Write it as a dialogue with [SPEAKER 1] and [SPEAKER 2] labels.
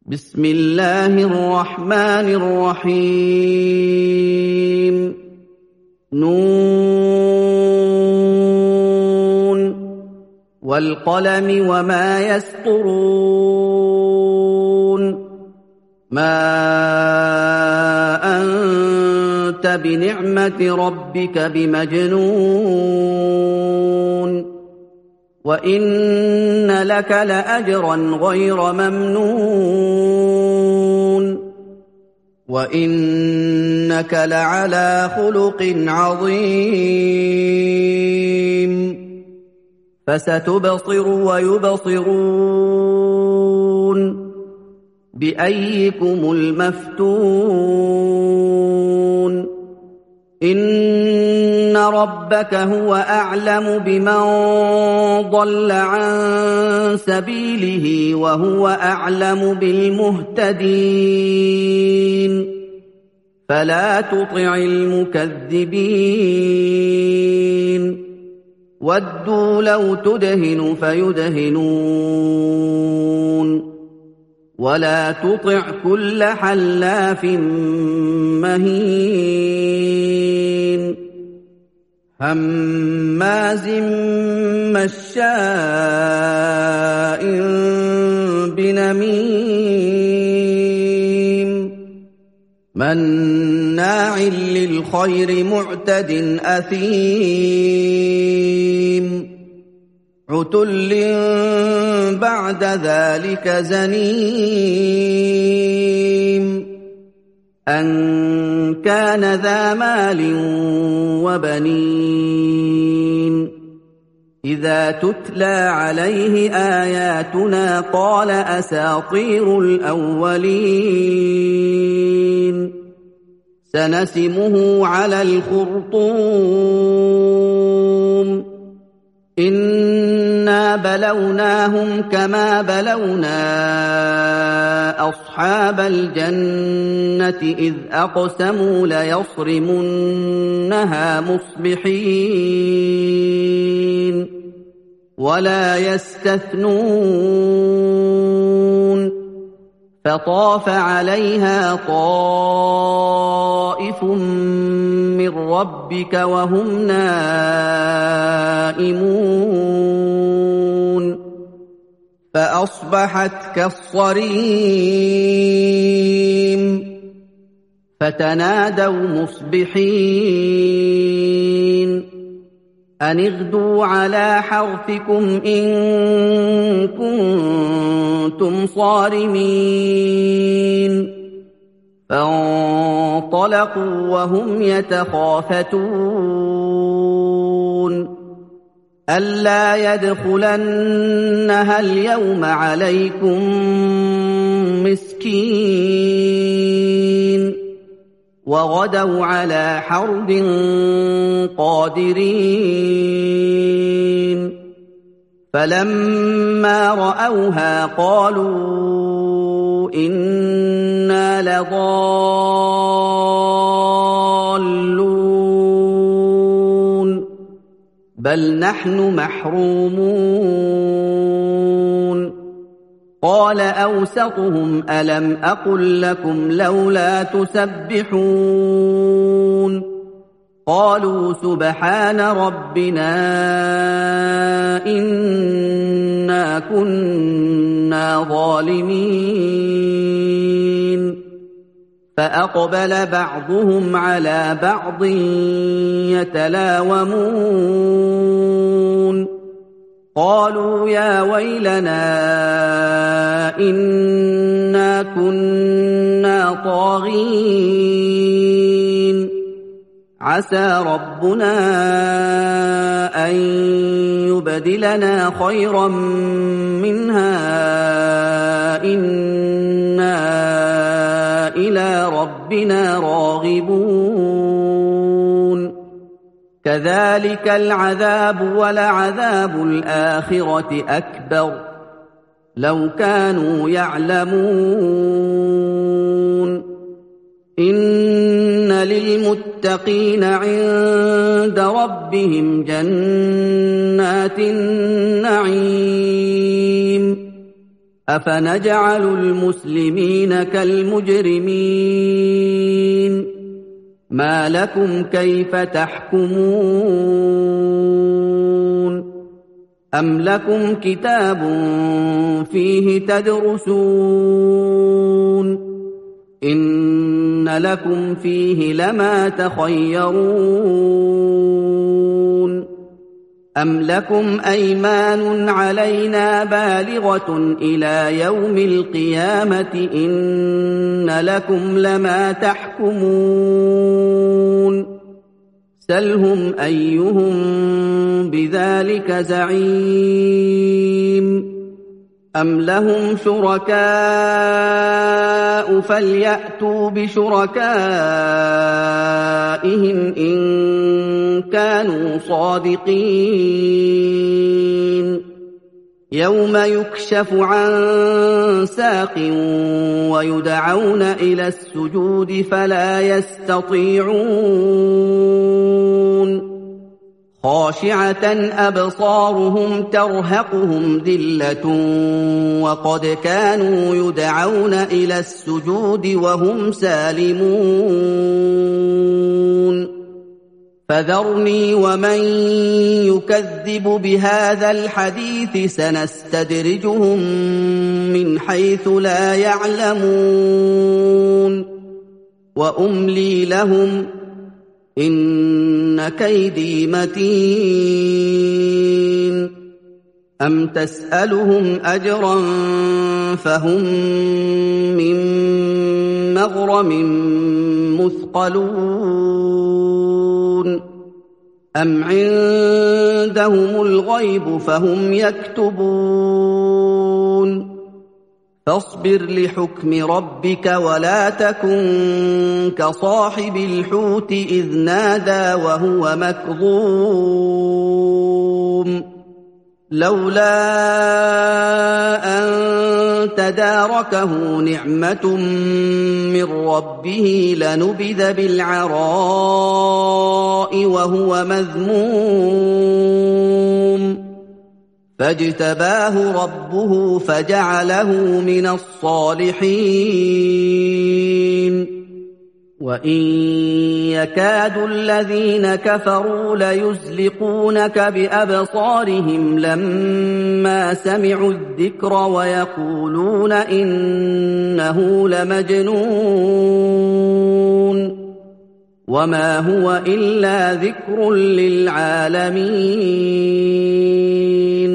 [SPEAKER 1] بسم الله الرحمن الرحيم نون والقلم وما يسطرون ما أنت بنعمة ربك بمجنون وَإِنَّ لَكَ لَأَجْرًا غَيْرَ مَمْنُونٍ وَإِنَّكَ لَعَلَىٰ خُلُقٍ عَظِيمٍ فَسَتُبْصِرُ وَيُبْصِرُونَ بِأَيِّكُمُ الْمَفْتُونُ إِنَّ رَبَّكَ هُوَ أَعْلَمُ بِمَن ضَلَّ عَن سَبِيلِهِ وَهُوَ أَعْلَمُ بِالْمُهْتَدِينَ فَلَا تُطِعِ الْمُكَذِّبِينَ وَدُّوا لَوْ تُدْهِنُ فَيُدْهِنُونَ وَلَا تُطِعْ كُلَّ حَلَّافٍ مَّهِينٍ هَمَّازٍ مَّشَّاءٍ بِنَمِيمٍ مَّنَّاعٍ لِّلْخَيْرِ مُعْتَدٍ أَثِيمٍ عُتُلٍّ بَعْدَ ذَٰلِكَ زَنِيمٍ أَن كَانَ ذَا مَالٍ وَبَنِينَ إِذَا تُتْلَىٰ عَلَيْهِ آيَاتُنَا قَالَ أَسَاطِيرُ الْأَوَّلِينَ سَنَسِمُهُ عَلَى الْخُرْطُومِ إِنَّا بَلَوْنَاهُمْ كَمَا بَلَوْنَا أَصْحَابَ الْجَنَّةِ إِذْ أَقْسَمُوا لَيَصْرِمُنَّهَا مُصْبِحِينَ وَلَا يَسْتَثْنُونَ فَطَافَ عَلَيْهَا طَائِفٌ مِّن رَّبِّكَ وَهُمْ نَائِمُونَ فَأَصْبَحَتْ كَالصَّرِيمِ فَتَنَادَوْا مُصْبِحِينَ أَنِ اغْدُوا عَلَىٰ حَرْثِكُمْ إِن كُنتُمْ صَارِمِينَ فَانطَلَقُوا وَهُمْ يَتَخَافَتُونَ أَلَّا يَدْخُلَنَّهَا الْيَوْمَ عَلَيْكُم مِّسْكِينٌ وَغَدَوْا عَلَىٰ حَرْدٍ قَادِرِينَ فَلَمَّا رَأَوْهَا قَالُوا إِنَّا لَضَالُّونَ بَلْ نَحْنُ مَحْرُومُونَ قَالَ أَوْسَطُهُمْ أَلَمْ أَقُل لَّكُمْ لَوْلَا تُسَبِّحُونَ قَالُوا سُبْحَانَ رَبِّنَا إِنَّا كُنَّا ظَالِمِينَ فَأَقْبَلَ بَعْضُهُمْ عَلَىٰ بَعْضٍ يَتَلَاوَمُونَ قَالُوا يَا وَيْلَنَا إِنَّا كُنَّا طَاغِينَ عَسَىٰ رَبُّنَا أَن يُبْدِلَنَا خَيْرًا مِّنْهَا إِنَّا إِلَىٰ رَبِّنَا رَاغِبُونَ كَذَٰلِكَ الْعَذَابُ وَلَعَذَابُ الْآخِرَةِ أَكْبَرُ لَوْ كَانُوا يَعْلَمُونَ إِنَّ لِلْمُتَّقِينَ عِندَ رَبِّهِمْ جَنَّاتِ النَّعِيمِ أفنجعل المسلمين كالمجرمين ما لكم كيف تحكمون أم لكم كتاب فيه تدرسون إن لكم فيه لما تخيرون أم لكم أيمان علينا بالغة إلى يوم القيامة إن لكم لما تحكمون سلهم أيهم بذلك زعيم أم لهم شركاء فليأتوا بشركائهم إن كانوا صادقين يوم يكشف عن ساق ويدعون إلى السجود فلا يستطيعون خاشعة أبصارهم ترهقهم ذلة وقد كانوا يدعون إلى السجود وهم سالمون فذرني ومن يكذب بهذا الحديث سنستدرجهم من حيث لا يعلمون وأملي لهم إن كيدي متين أم تسألهم أجرا فهم من مغرم مثقلون أم عندهم الغيب فهم يكتبون فاصبر لحكم ربك ولا تكن كصاحب الحوت إذ نادى وهو مكظوم لولا أن تداركه نعمة من ربه لنبذ بالعراء وهو مذموم فاجتباه ربه فجعله من الصالحين وإن يكاد الذين كفروا ليزلقونك بأبصارهم لما سمعوا الذكر ويقولون إنه لمجنون وما هو إلا ذكر للعالمين